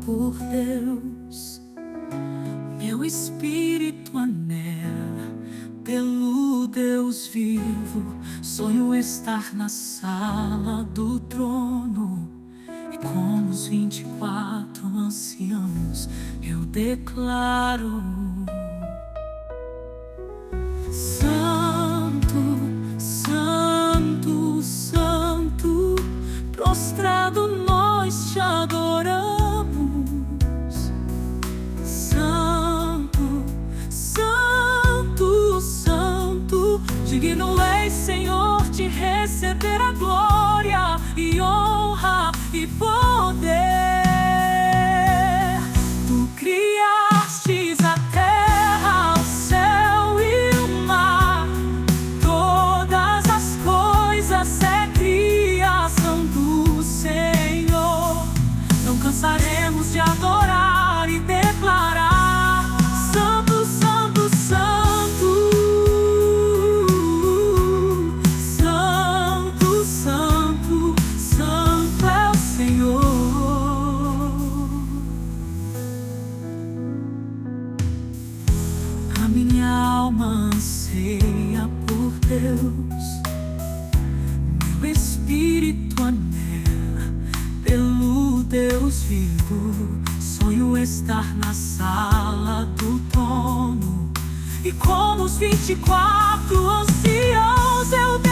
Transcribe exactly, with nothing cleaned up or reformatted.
por Deus. Meu espírito anela pelo Deus vivo. Sonho estar na sala do trono, e como os vinte e quatro anciãos eu declaro: Santo, Santo, Santo, prostrado nós te adoramos. Santo, Santo, Santo, digno és, Senhor, de receber a glória e honra e poder. Tu criastes a terra, o céu e o mar, todas as coisas é criação do Senhor. Não cansaremos de adorar e declarar: Santo, Santo, Santo, Santo, Santo, Santo é o Senhor. A minha alma anseia por Deus, meu espírito anela pelo Deus vivo. Sonho estar na sala do trono, e como os vinte e quatro anciãos eu